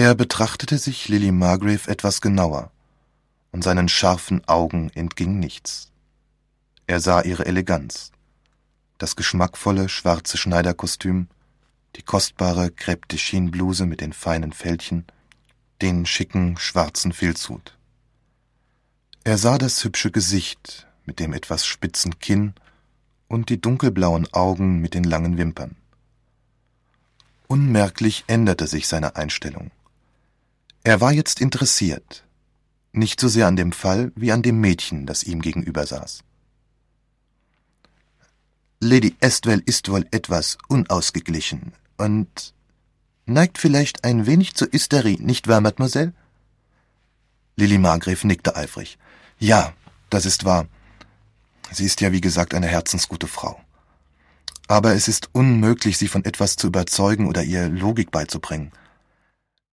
Er betrachtete sich Lily Margrave etwas genauer, und seinen scharfen Augen entging nichts. Er sah ihre Eleganz, das geschmackvolle schwarze Schneiderkostüm, die kostbare Crêpe de Chine Bluse mit den feinen Fältchen, den schicken schwarzen Filzhut. Er sah das hübsche Gesicht mit dem etwas spitzen Kinn und die dunkelblauen Augen mit den langen Wimpern. Unmerklich änderte sich seine Einstellung. Er war jetzt interessiert, nicht so sehr an dem Fall wie an dem Mädchen, das ihm gegenüber saß. »Lady Estwell ist wohl etwas unausgeglichen und neigt vielleicht ein wenig zur Hysterie, nicht wahr, Mademoiselle?« Lily Margrave nickte eifrig. »Ja, das ist wahr. Sie ist ja wie gesagt eine herzensgute Frau. Aber es ist unmöglich, sie von etwas zu überzeugen oder ihr Logik beizubringen.